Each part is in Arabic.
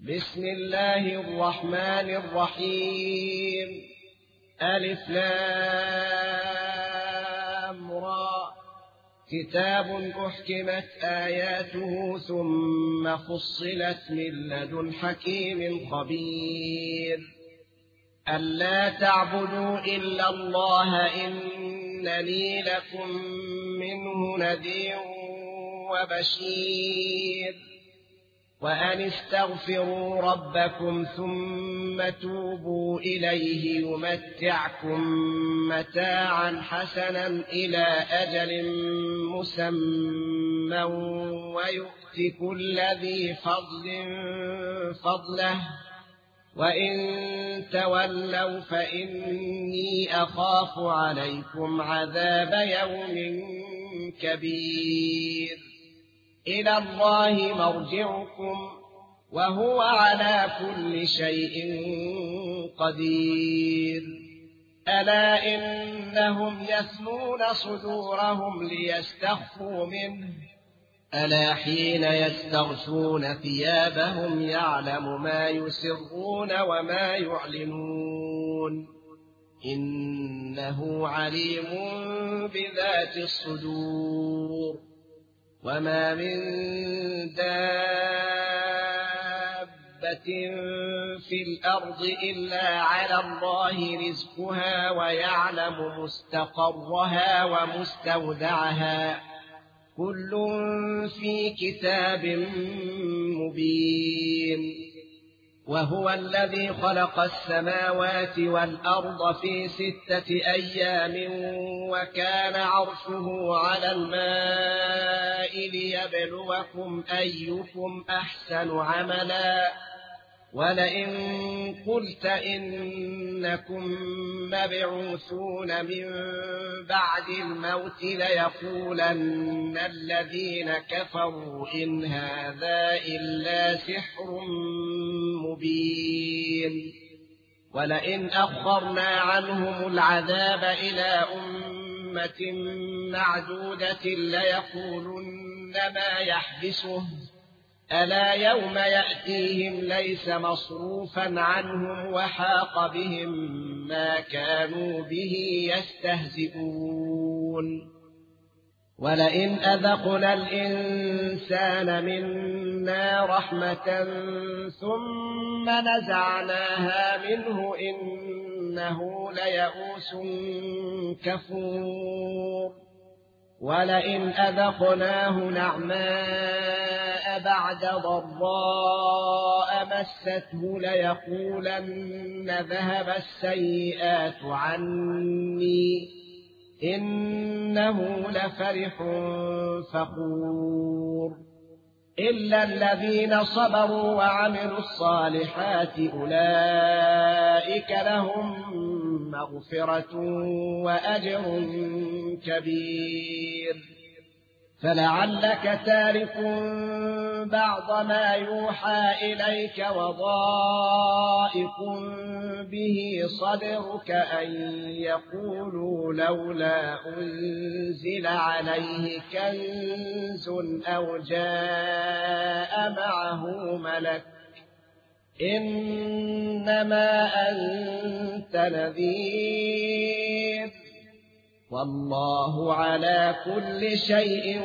بسم الله الرحمن الرحيم. ألف لام را. كتاب أحكمت آياته ثم فصلت من لدن حكيم خبير. ألا تعبدوا إلا الله إنني لكم منه نذير وبشير. وأن استغفروا ربكم ثم توبوا إليه يمتعكم متاعا حسنا إلى أجل مسمى ويؤت كل ذي فضل فضله وإن تولوا فإني أخاف عليكم عذاب يوم كبير. إلى الله مرجعكم وهو على كل شيء قدير. ألا إنهم يثنون صدورهم ليستخفوا منه ألا حين يستغشون ثيابهم يعلم ما يسرون وما يعلنون إنه عليم بذات الصدور. وما من دابة في الأرض إلا على الله رزقها ويعلم مستقرها ومستودعها كل في كتاب مبين. وهو الذي خلق السماوات والأرض في 6 أيام وكان عرشه على الماء ليبلوكم أيكم أحسن عملا. ولئن قلت إنكم مبعوثون من بعد الموت ليقولن الذين كفروا إن هذا إلا سحر مبين. ولئن أخرنا عنهم العذاب إلى أمة معدودة ليقولن ما يحبسه ألا يوم يأتيهم ليس مصروفا عنهم وحاق بهم ما كانوا به يستهزئون. ولئن أذقنا الإنسان منا رحمة ثم نزعناها منه إنه ليئوس كفور. ولئن أذقناه نعماء بعد ضراء مسته ليقولن ذهب السيئات عني إنه لفرح فخور. إلا الذين صبروا وعملوا الصالحات أولئك لهم مغفرة وأجر كبير. فلعلك تارك بعض ما يوحى إليك وضائق به صدرك أن يقولوا لولا أنزل عليه كنز أو جاء معه ملك إنما أنت نذير والله على كل شيء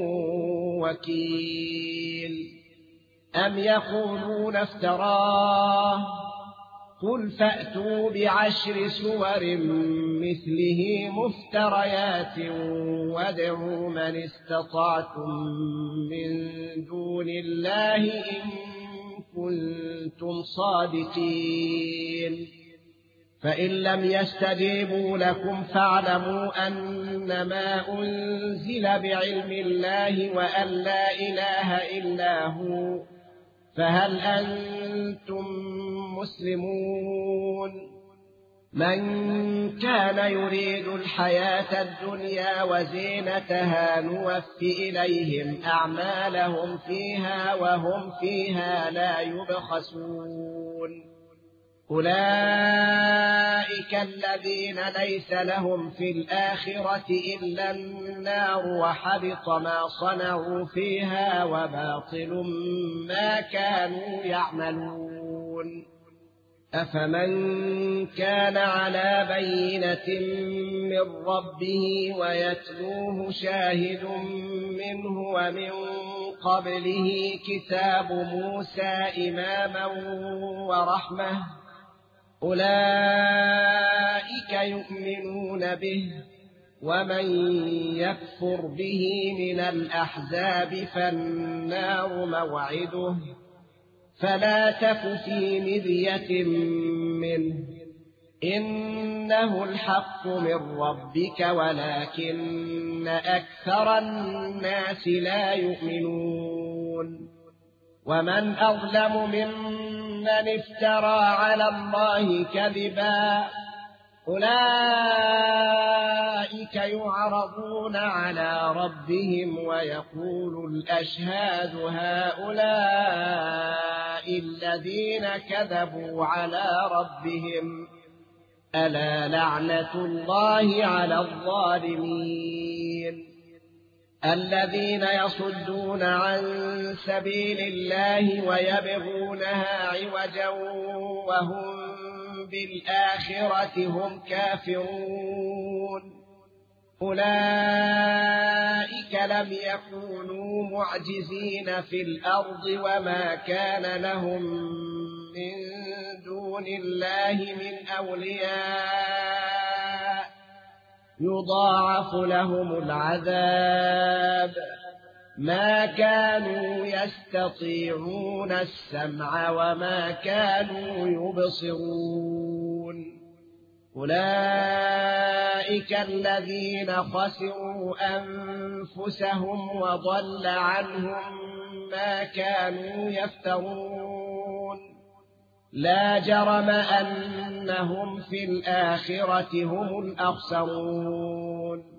وكيل. أم يقولون افتراه قل فأتوا ب10 سور مثله مفتريات وادعوا من استطعتم من دون الله إن كنتم صادقين. فإن لم يستجيبوا لكم فاعلموا أنما أنزل بعلم الله وأن لا إله إلا هو فهل أنتم مسلمون. من كان يريد الحياة الدنيا وزينتها نوفي إليهم أعمالهم فيها وهم فيها لا يبخسون. أولئك الذين ليس لهم في الآخرة إلا النار وحبط ما صنعوا فيها وباطل ما كانوا يعملون أفمن كان على بينة من ربه ويتلوه شاهد منه ومن قبله كتاب موسى إماما ورحمة أولئك يؤمنون به ومن يكفر به من الأحزاب فالنار موعده فلا تك في مرية منه إنه الحق من ربك ولكن أكثر الناس لا يؤمنون ومن أظلم ممن افترى على الله كذبا أولئك يعرضون على ربهم ويقول الأشهاد هؤلاء الذين كذبوا على ربهم ألا لعنة الله على الظالمين الذين يصدون عن سبيل الله ويبغونها عوجا وهم بالآخرة هم كافرون أولئك لم يكونوا معجزين في الأرض وما كان لهم من دون الله من أولياء يضاعف لهم العذاب ما كانوا يستطيعون السمع وما كانوا يبصرون أولئك الذين خسروا أنفسهم وضل عنهم ما كانوا يفترون لا جرم أنهم في الآخرة هم الأخسرون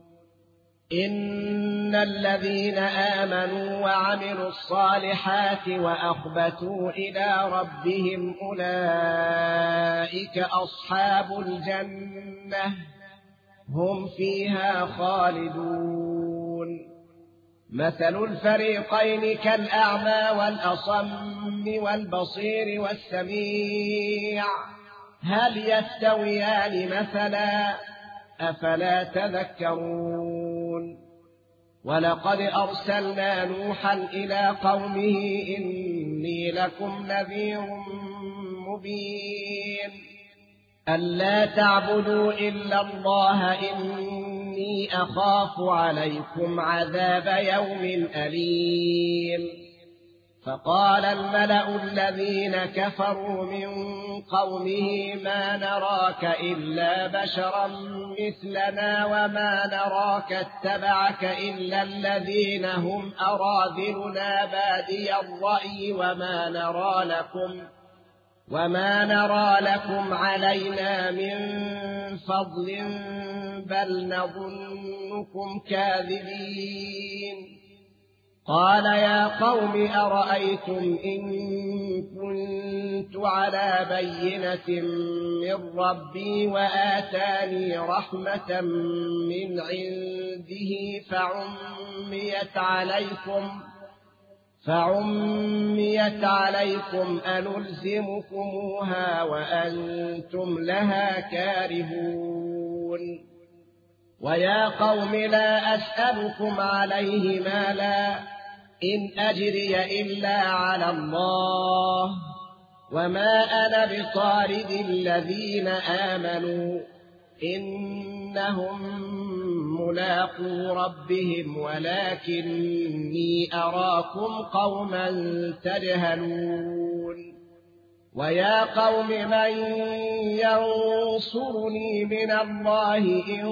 إن الذين آمنوا وعملوا الصالحات وأخبتوا إلى ربهم أولئك أصحاب الجنة هم فيها خالدون مثل الفريقين كالأعمى والأصم والبصير والسميع هل يستويان مثلا أفلا تذكرون ولقد أرسلنا نوحا إلى قومه إني لكم نذير مبين ألا تعبدوا إلا الله إني أخاف عليكم عذاب يوم أليم فقال الملأ الذين كفروا من قومه ما نراك إلا بشرا مثلنا وما نراك اتبعك إلا الذين هم أراذلنا بادي الرأي وما نرى لكم علينا من فضل بل نظنكم كاذبين قال يا قوم أرأيتم إن كنت على بينة من ربي وآتاني رحمة من عنده فعميت عليكم أنلزمكموها وأنتم لها كارهون ويا قوم لا أسألكم عليه مالا إن أجري إلا على الله وما أنا بطارد الذين آمنوا إنهم ملاقو ربهم ولكني أراكم قوما تجهلون ويا قوم من ينصرني من الله إن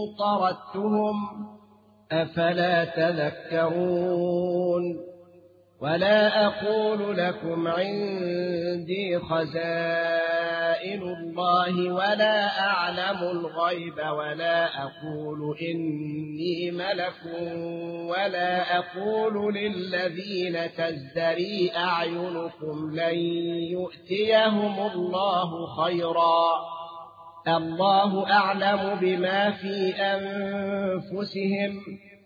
طردتهم أفلا تذكرون ولا أقول لكم عندي خزائن الله ولا أعلم الغيب ولا أقول إني ملك ولا أقول للذين تزدري أعينكم لن يؤتيهم الله خيرا الله أعلم بما في أنفسهم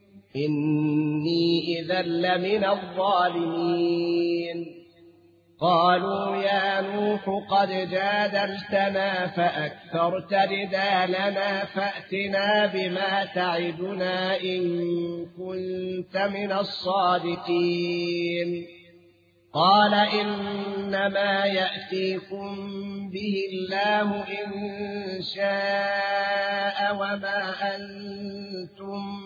إني إذا لمن الظالمين قالوا يا نوح قد جادلتنا فأكثرت جدالنا فأتنا بما تعدنا إن كنت من الصادقين قال إنما يأتيكم به الله إن شاء وما أنتم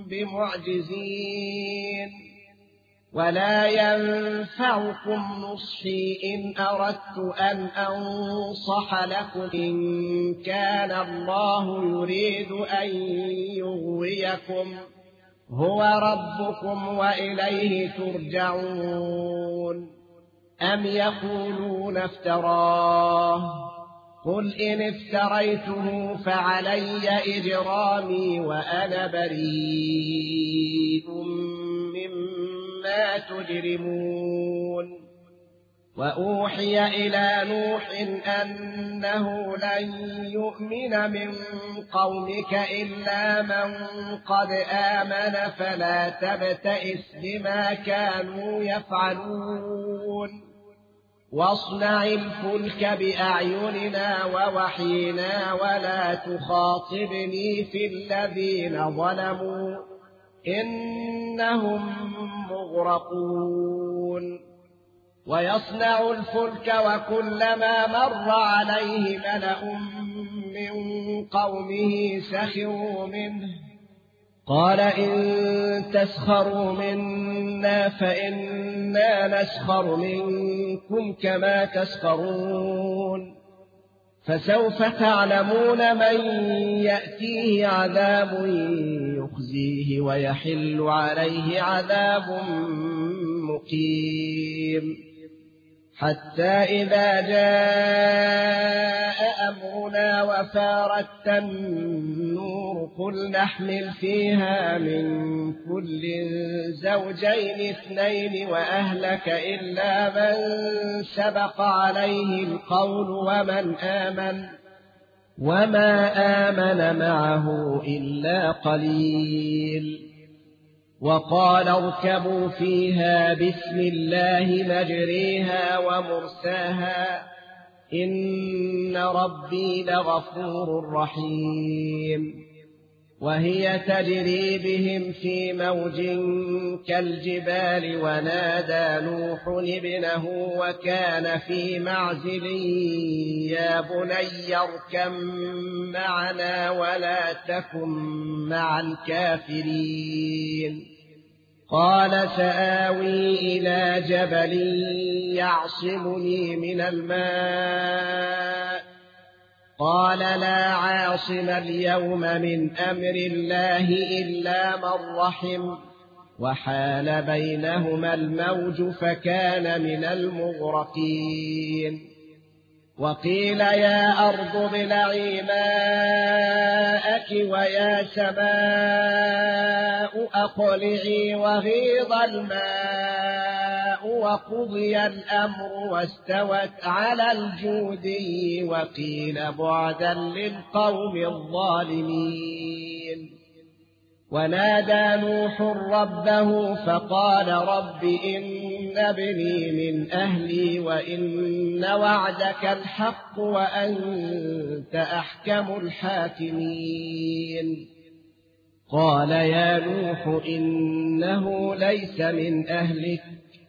بمعجزين ولا ينفعكم نصحي إن أردت أن أنصح لكم إن كان الله يريد أن يغويكم هو ربكم وإليه ترجعون أم يقولون افتراه قل إن افتريته فعلي إجرامي وأنا بريء مما تجرمون وأوحي إلى نوح أنه لن يؤمن من قومك إلا من قد آمن فلا تبتئس بما كانوا يفعلون واصنع الفلك بأعيننا ووحينا ولا تخاطبني في الذين ظلموا إنهم مغرقون ويصنع الفلك وكلما مر عليه ملأ من قومه سخروا منه قال إن تسخروا منا فإنا نسخر منكم كما تسخرون فسوف تعلمون من يأتيه عذاب يخزيه ويحل عليه عذاب مقيم حتى إذا جاء أمرنا وفارت النور قل نحمل فيها من كل زوجين اثنين وأهلك إلا من سبق عليه القول وما آمن معه إلا قليل وقال اركبوا فيها بسم الله مجريها ومرساها إن ربي لغفور رحيم وهي تجري بهم في موج كالجبال ونادى نوح ابنه وكان في معزل يا بني اركب معنا ولا تكن مع الكافرين قال سآوي إلى جبل يعصمني من الماء قال لا عاصم اليوم من أمر الله إلا من رحم وحال بينهما الموج فكان من المغرقين وقيل يا أرض ابلعي ماءك ويا سماء أقلعي وغيض الماء وقضي الأمر واستوت على الجودي وقيل بعدا للقوم الظالمين ونادى نوح ربه فقال رب إن ابني من أهلي وإن وعدك الحق وأنت أحكم الحاكمين قال يا نوح إنه ليس من أهلك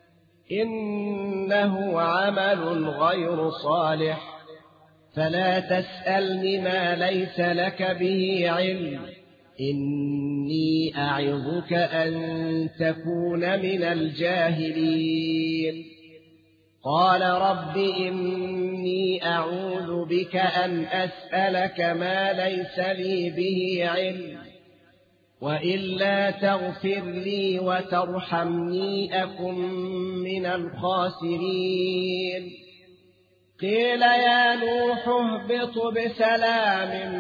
إنه عمل غير صالح فلا تسألني ما ليس لك به علم إني أعظك أن تكون من الجاهلين قال رب إني أعوذ بك أن أسألك ما ليس لي به علم وإلا تغفر لي وترحمني أكن من الخاسرين قيل يا نوح اهبط بسلام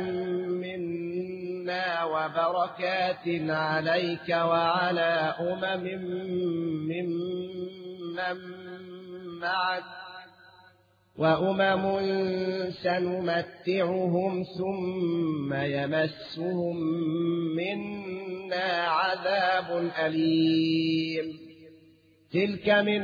منا وبركات عليك وعلى ممن معك وأمم سنمتعهم ثم يمسهم منا عذاب أليم تلك من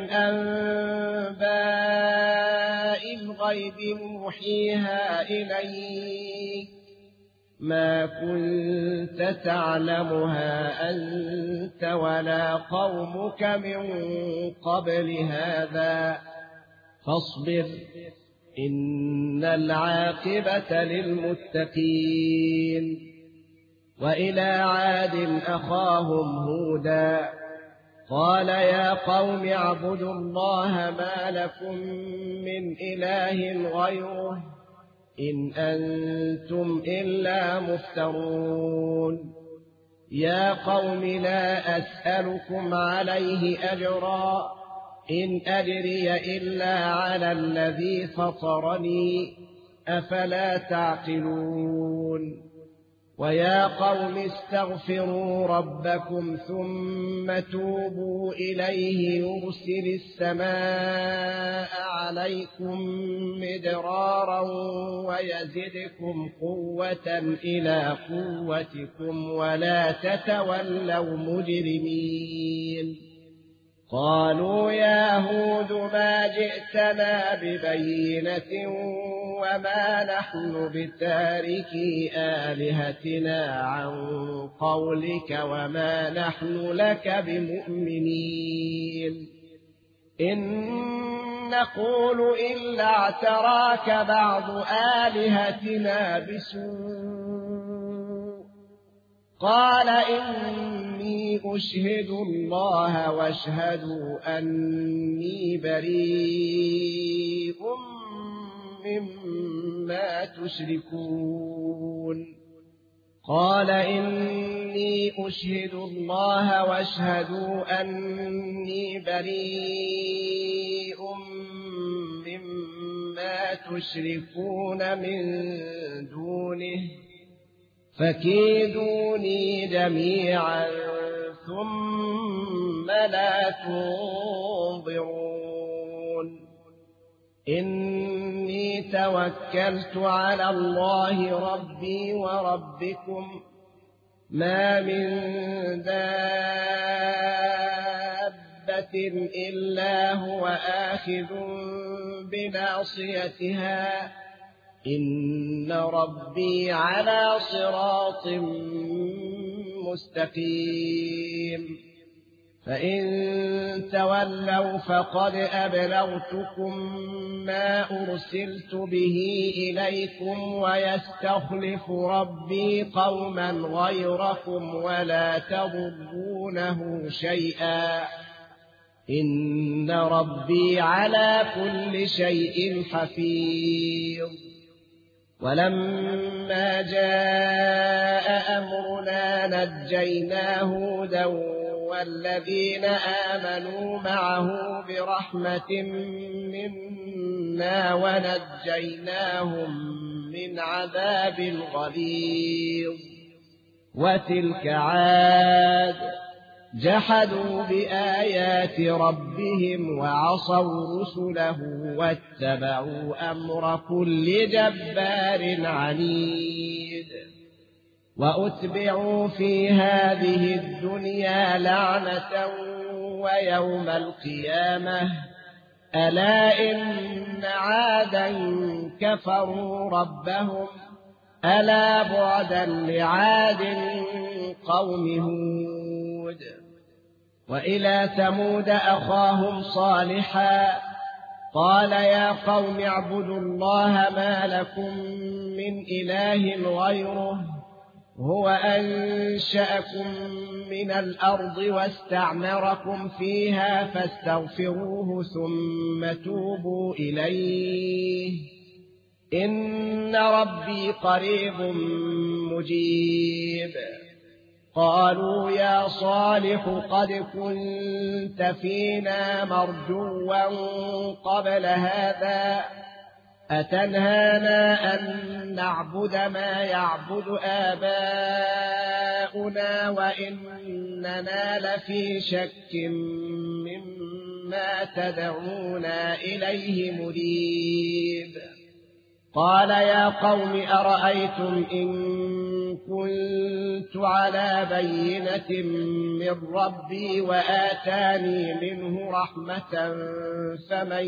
أنباء الغيب نوحيها إليك ما كنت تعلمها أنت ولا قومك من قبل هذا فاصبر إن العاقبة للمتقين وإلى عاد أخاهم هودا قال يا قوم اعبدوا الله ما لكم من إله غيره إن أنتم إلا مفترون يا قوم لا أسألكم عليه أجرا إن أجري إلا على الذي فطرني أفلا تعقلون ويا قوم استغفروا ربكم ثم توبوا إليه يرسل السماء عليكم مدرارا ويزدكم قوة إلى قوتكم ولا تتولوا مجرمين قالوا يا هود ما جئتنا ببينة وما نحن بتاركي آلهتنا عن قولك وما نحن لك بمؤمنين إن نقول إلا اعتراك بعض آلهتنا بسوء قال إني أشهد الله واشهدوا أني بريء مما تشركون قال إني أشهد الله واشهدوا أني بريء مما تشركون من دونه فكيدوني جميعا ثم لا تنظرون إني توكلت على الله ربي وربكم ما من دابة إلا هو آخذ بناصيتها إن ربي على صراط مستقيم فإن تولوا فقد أبلغتكم ما أرسلت به إليكم ويستخلف ربي قوما غيركم ولا تضرونه شيئا إن ربي على كل شيء حفيظ ولما جاء أمرنا نجينا هودا والذين آمنوا معه برحمة منا ونجيناهم من عذاب غليظ وتلك عاد جحدوا بآيات ربهم وعصوا رسله واتبعوا أمر كل جبار عنيد وأتبعوا في هذه الدنيا لعنة ويوم القيامة ألا إن عادا كفروا ربهم ألا بعدا لعاد قوم هود وإلى ثمود أخاهم صالحا قال يا قوم اعبدوا الله ما لكم من إله غيره هو أنشأكم من الأرض واستعمركم فيها فاستغفروه ثم توبوا إليه إن ربي قريب مجيب قالوا يا صالح قد كنت فينا مرجوا قبل هذا أتنهانا أن نعبد ما يعبد آباؤنا وإننا لفي شك مما تدعونا إليه مريب قال يا قوم أرأيتم إن كنت على بينة من ربي وآتاني منه رحمة فمن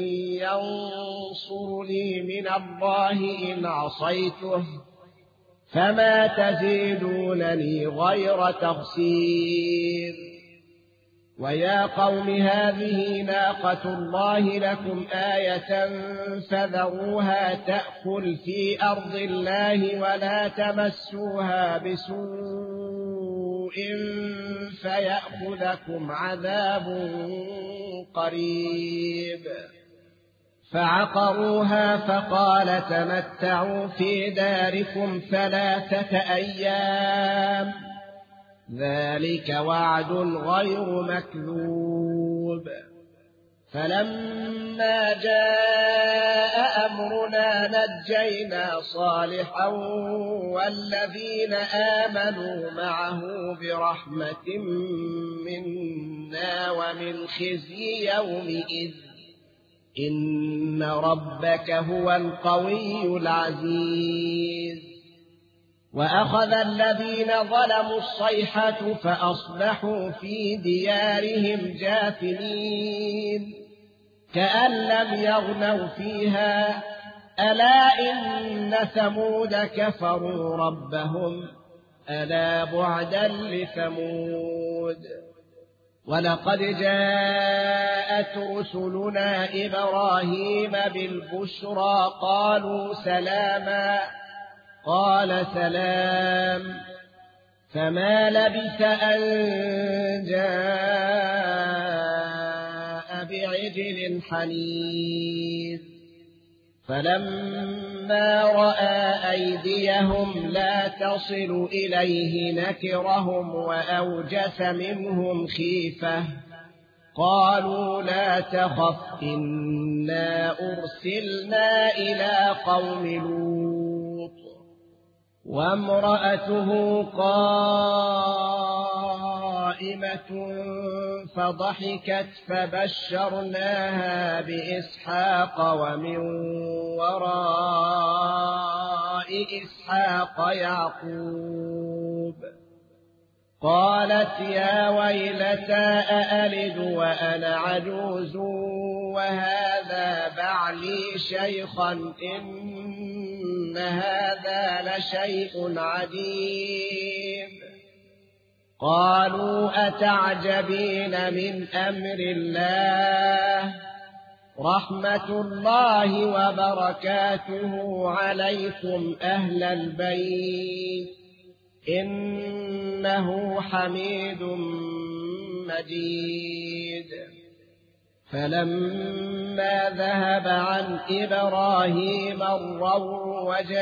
ينصرني من الله إن عصيته فما تزيدونني غير تخسير ويا قوم هذه ناقة الله لكم آية فذروها تأكل في أرض الله ولا تمسوها بسوء فيأخذكم عذاب قريب فعقروها فقال تمتعوا في داركم 3 أيام ذلك وعد غير مكذوب فلما جاء أمرنا نجينا صالحا والذين آمنوا معه برحمة منا ومن خزي يومئذ إن ربك هو القوي العزيز وأخذ الذين ظلموا الصيحة فأصبحوا في ديارهم جاثمين كأن لم يغنوا فيها ألا إن ثمود كفروا ربهم ألا بعدا لثمود ولقد جاءت رسلنا إبراهيم بالبشرى قالوا سلاما قال سلام فما لبث أن جاء بعجل حنيذ فلما رأى أيديهم لا تصل إليه نكرهم وأوجس منهم خيفة قالوا لا تخف إنا أرسلنا إلى قوم لوط وامرأته قائمة فضحكت فبشرناها بإسحاق ومن وراء إسحاق يعقوب قالت يا ويلتى أألد وأنا عجوز وهذا بعلي شيخا إن هذا لشيء عجيب قالوا أتعجبين من أمر الله رحمة الله وبركاته عليكم أهل البيت إنه حميد مجيد فلما ذهب عن إبراهيم الروع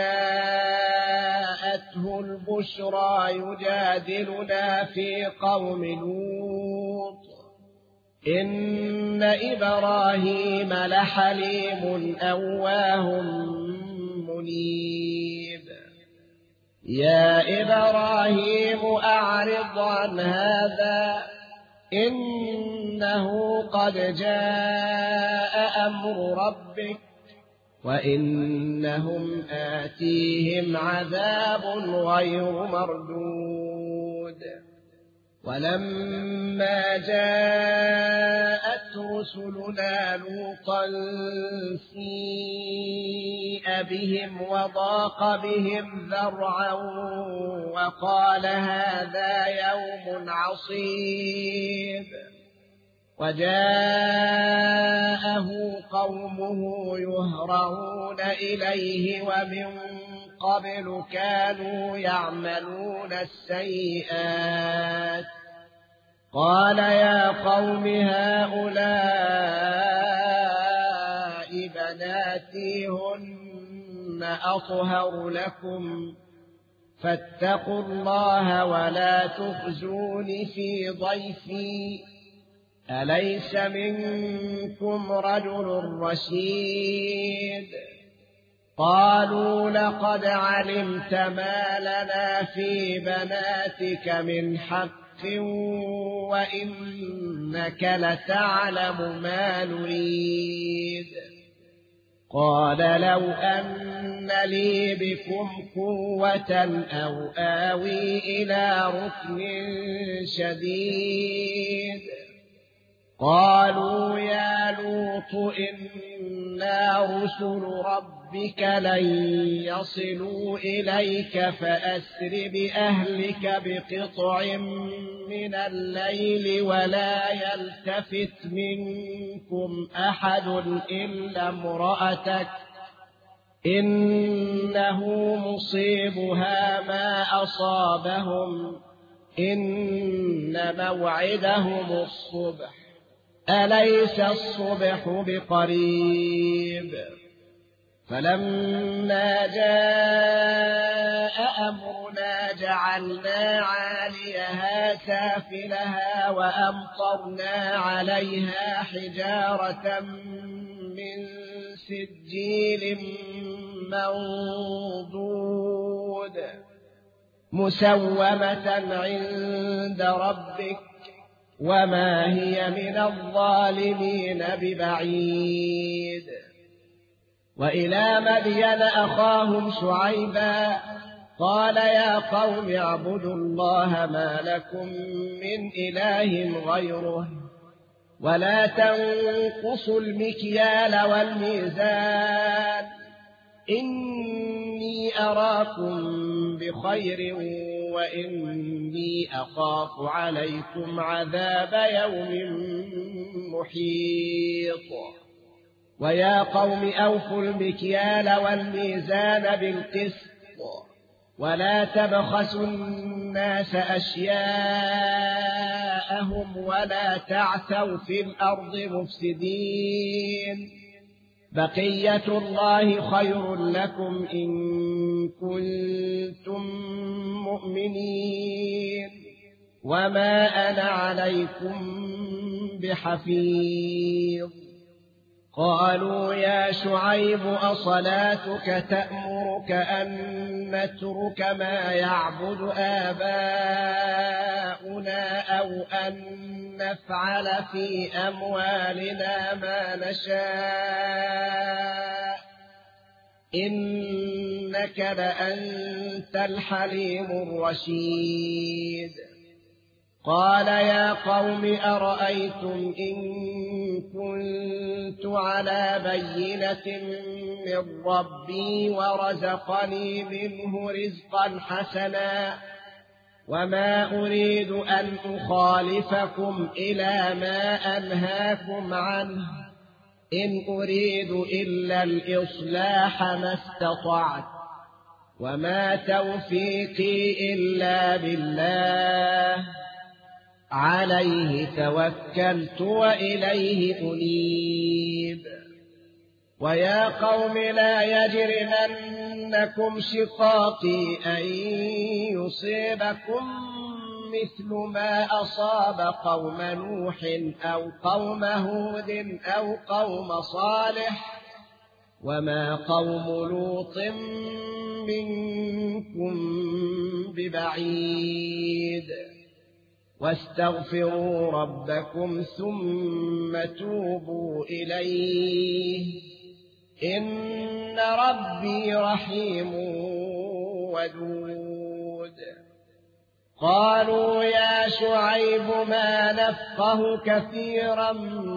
وجاءته البشرى يجادلنا في قوم لوط إن إبراهيم لحليم أواه منيب يا إبراهيم أعرض عن هذا إنه قد جاء أمر ربك وإنهم آتيهم عذاب غير مردود ولما جاءت رسلنا لوطا سيء بهم وضاق بهم ذرعا وقال هذا يوم عصيب وجاءه قومه يهرعون إليه ومن قبل كانوا يعملون السيئات قال يا قوم هؤلاء بناتي هن أطهر لكم فاتقوا الله ولا تخزون في ضيفي أليس منكم رجل رشيد قالوا لقد علمت ما لنا في بناتك من حق وإنك لتعلم ما نريد قال لو أن لي بكم قوة أو آوي إلى ركن شديد قالوا يا لوط إنا رسل ربك لن يصلوا إليك فأسر بأهلك بقطع من الليل ولا يلتفت منكم أحد إلا امرأتك إنه مصيبها ما أصابهم إن موعدهم الصبح أليس الصبح بقريب فلما جاء أمرنا جعلنا عاليها سافلها وأمطرنا عليها حجارة من سجيل منضود مسومة عند ربك وما هي من الظالمين ببعيد وإلى مدين أخاهم شعيبا قال يا قوم اعبدوا الله ما لكم من إله غيره ولا تنقصوا المكيال والميزان إني أراكم بخير وإني أخاف عليكم عذاب يوم محيط ويا قوم أوفوا المكيال والميزان بالقسط ولا تبخسوا الناس أشياءهم ولا تعثوا في الأرض مفسدين بقية الله خير لكم إن كنتم مؤمنين وما أنا عليكم بحفيظ قالوا يا شعيب أصلاتك تأمرك أن نترك ما يعبد آباؤنا أو أن نفعل في أموالنا ما نشاء إنك لأنت الحليم الرشيد قال يا قوم أرأيتم إن كنت على بينة من ربي ورزقني منه رزقا حسنا وما أريد أن أخالفكم إلى ما أنهاكم عنه إن أريد إلا الإصلاح ما استطعت وما توفيقي إلا بالله عليه توكلت وإليه أنيب ويا قوم لا يجرمنكم شقاقي أن يصيبكم مثل ما أصاب قوم نوح أو قوم هود أو قوم صالح وما قوم لوط منكم ببعيد واستغفروا ربكم ثم توبوا إليه إن ربي رحيم ودود قالوا يا شعيب ما نفقه كثيرا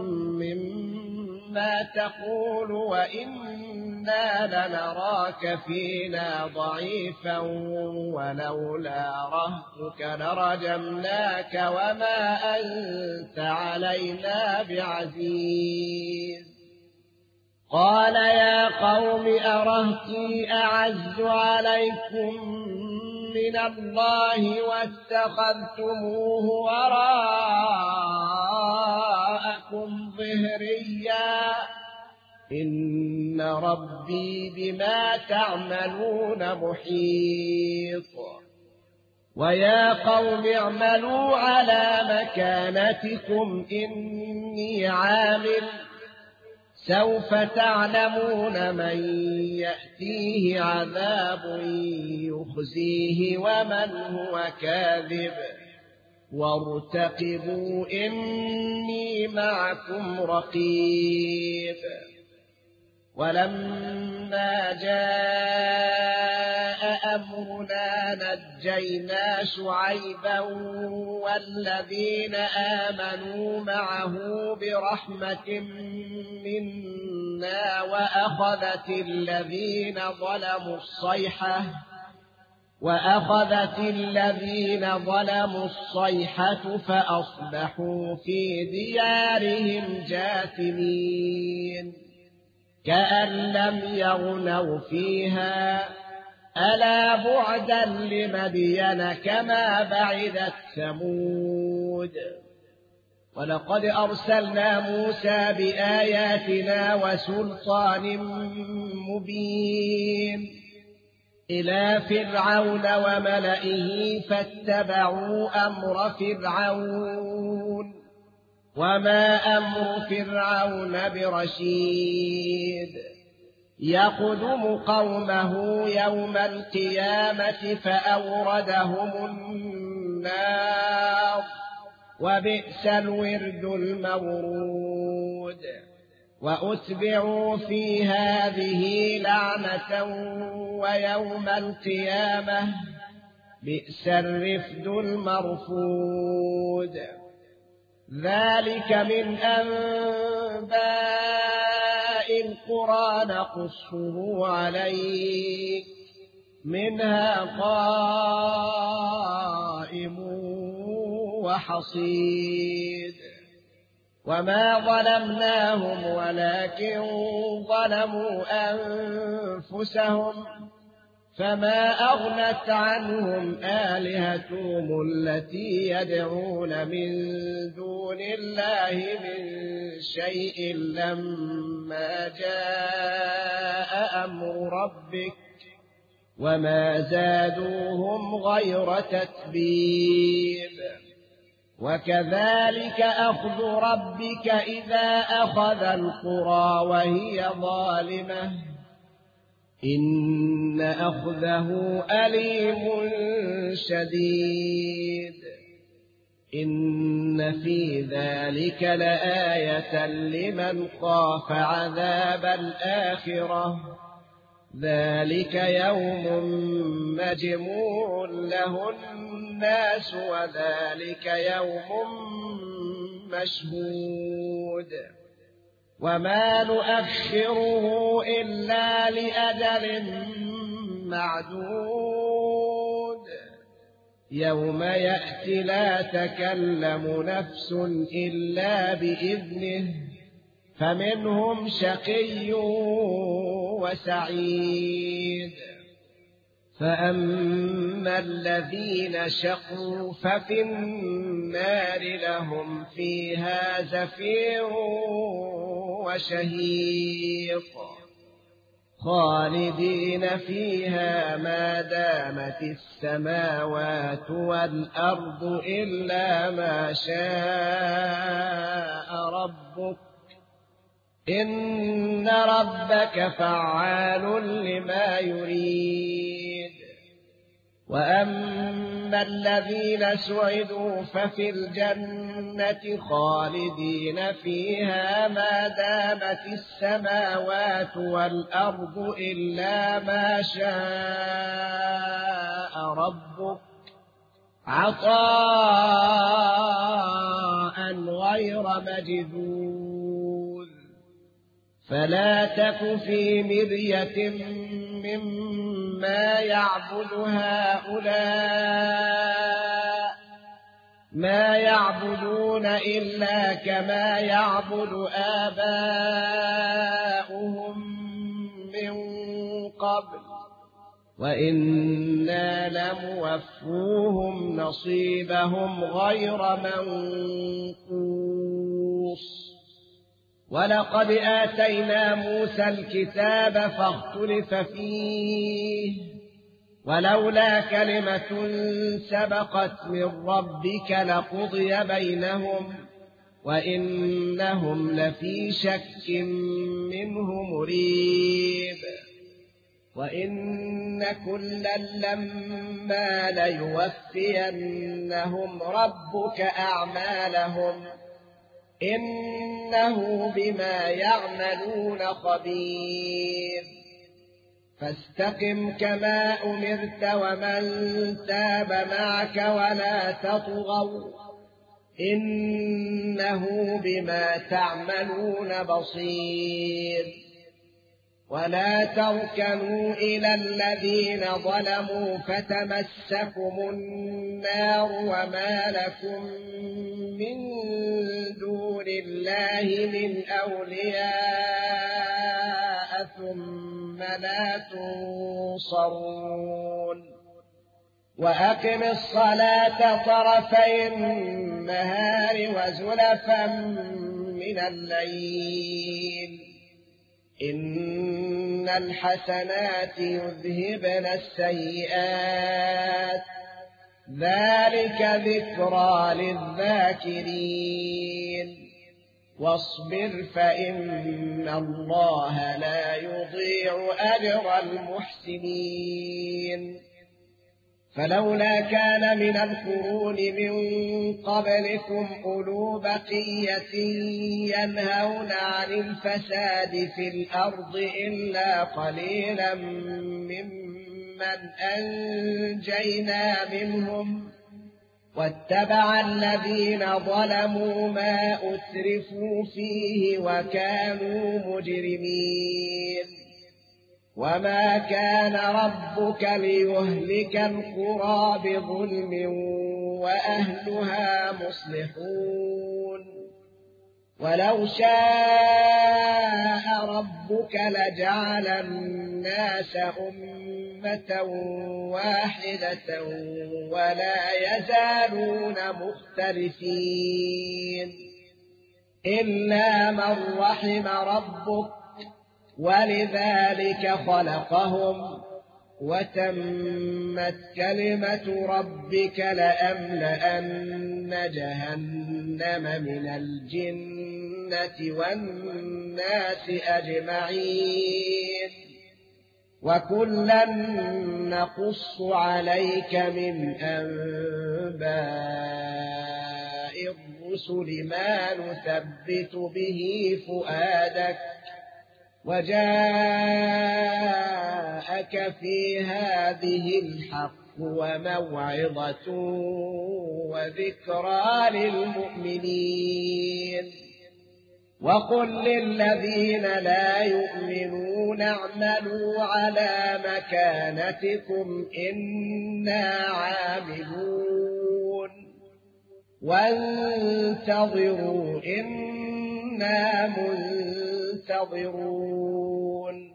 مما تقول وإنا لنراك فينا ضعيفا ولولا رهتك لرجمناك وما أنت علينا بعزيز قال يا قوم أرهتي أعز عليكم من الله واتخذتموه وراءكم ظهريا إن ربي بما تعملون محيط ويا قوم اعملوا على مكانتكم إني عامل سوف تعلمون من يأتيه عذاب يخزيه ومن هو كاذب وارتقبوا إني معكم رقيب ولما جاء أمرنا نجينا شعيبا والذين آمنوا معه برحمة منا وأخذت الذين ظلموا الصيحة فأصبحوا في ديارهم جاثمين كأن لم يغنوا فيها ألا بعدا لمدين كما بعدت ثمود ولقد أرسلنا موسى بآياتنا وسلطان مبين إلى فرعون وملئه فاتبعوا أمر فرعون وما أمر فرعون برشيد يقدم قومه يوم القيامة فأوردهم النار وبئس الورد المورود وأتبعوا في هذه لعنة ويوم القيامة بئس الرفد المرفود ذلك من أنباء القرى نقصه عليك منها قائم وحصيد وما ظلمناهم ولكن ظلموا أنفسهم فما أغنت عنهم آلهتهم التي يدعون من دون الله من شيء لما جاء أمر ربك وما زادوهم غير تتبيب وكذلك أخذ ربك إذا أخذ القرى وهي ظالمة إن أخذه أليم شديد إن في ذلك لآية لمن خاف عذاب الآخرة ذلك يوم مجموع له الناس وذلك يوم مشهود وما نؤخره إلا لأجل معدود يوم يأتي لا تكلم نفس إلا بإذنه فمنهم شقي وسعيد فأما الذين شقوا ففي النار لهم فيها زفير وشهيق خالدين فيها ما دامت السماوات والأرض إلا ما شاء ربك إن ربك فعال لما يريد وأما الذين سعدوا ففي الجنة خالدين فيها ما دامت السماوات والأرض إلا ما شاء ربك عطاء غير مجذوذ فلا تك في مرية مما يعبد هؤلاء ما يعبدون إلا كما يعبد آباؤهم من قبل وإنا لموفوهم نصيبهم غير منقوص ولقد آتينا موسى الكتاب فاختلف فيه ولولا كلمة سبقت من ربك لقضي بينهم وإنهم لفي شك منه مريب وإن كلا لما ليوفينهم ربك أعمالهم إنه بما يعملون خبير فاستقم كما أمرت ومن تاب معك ولا تطغوا إنه بما تعملون بصير ولا تركنوا إلى الذين ظلموا فتمسكم النار وما لكم من دون الله من أولياء ثم لا تنصرون وأقم الصلاة طرفي النهار وزلفا من الليل إن الحسنات يذهبن السيئات ذلك ذكرى للذاكرين واصبر فإن الله لا يضيع أجر المحسنين فلولا كان من القرون من قبلكم أولو بقية ينهون عن الفساد في الأرض إلا قليلا ممن أنجينا منهم واتبع الذين ظلموا ما أترفوا فيه وكانوا مجرمين وما كان ربك ليهلك القرى بظلم وأهلها مصلحون ولو شاء ربك لجعل الناس أمة واحدة ولا يزالون مختلفين إلا من رحم ربك ولذلك خلقهم وتمت كلمة ربك لأملأن جهنم من الجنة والناس أجمعين وكلا نقص عليك من أنباء الرسل ما نثبت به فؤادك وجاءك في هذه الحق وموعظة وذكرى للمؤمنين وقل للذين لا يؤمنون اعملوا على مكانتكم إنا عاملون وانتظروا إنا منتظرون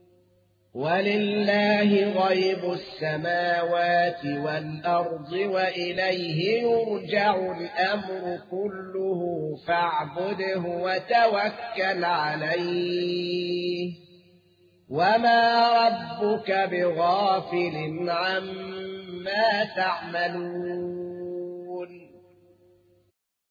ولله غيب السماوات والأرض وإليه يرجع الأمر كله فاعبده وتوكل عليه وما ربك بغافل عما تعملون